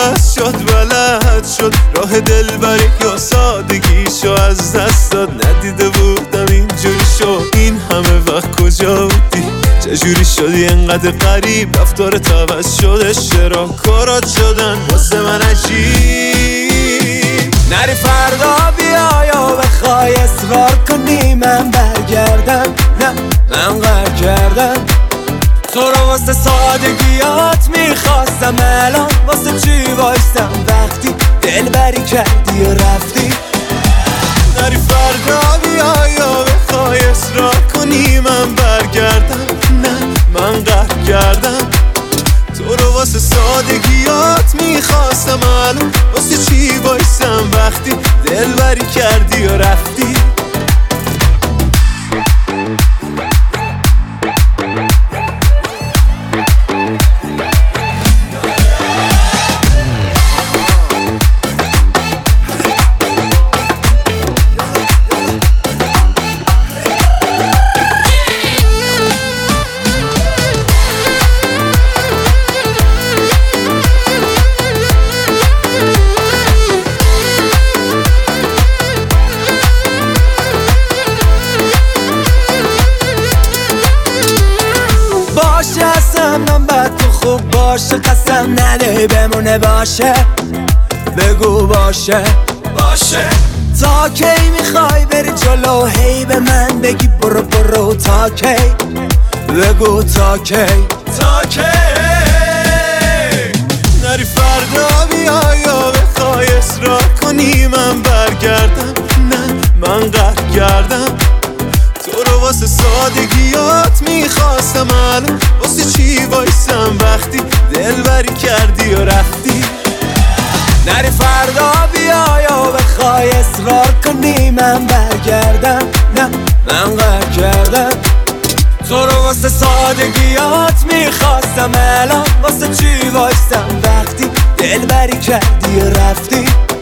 عوض شد بلد شد راه دلبری یا سادگیشو از دست داد. ندیده بودم اینجوری شد این همه وقت کجا بودی؟ چجوری شدی انقدر غریب؟ رفتارت عوض شده چرا کارات شدن واسه من عجیب؟ نری فردا بیا یا بخوای اصرار کنی من برگردم. نه من قهر کردم تو رو واسه سادگیات میخواستم. الان واسه چی وایستم وقتی دلبری کردی و رفتی؟ نری فردا بیا یا بخوای اصرار کنی من برگردم. نه من قهر کردم تو رو واسه سادگیات میخواستم. الان واسه چی وایستم وقتی دلبری کردی و رفتی؟ من بعد تو خوب باشه قسم نده بمونه باشه. بگو باشه باشه تا کی میخوای بری جلو هی به من بگی برو برو تا کی؟ بگو تا کی تا کی؟ نری فردا بیا یا بخوای اصرار کنی من برگردم. نه من قهر کردم تو رو واسه سادگیات میخواستم. الان واسه چی وایستم وقتی دلبری کردی و رفتی؟ نری فردا بیا یا بخوای اصرار کنی من برگردم. نه من قهر کردم تو رو واسه سادگیات میخواستم. الان واسه چی وایستم وقتی دلبری کردی و رفتی؟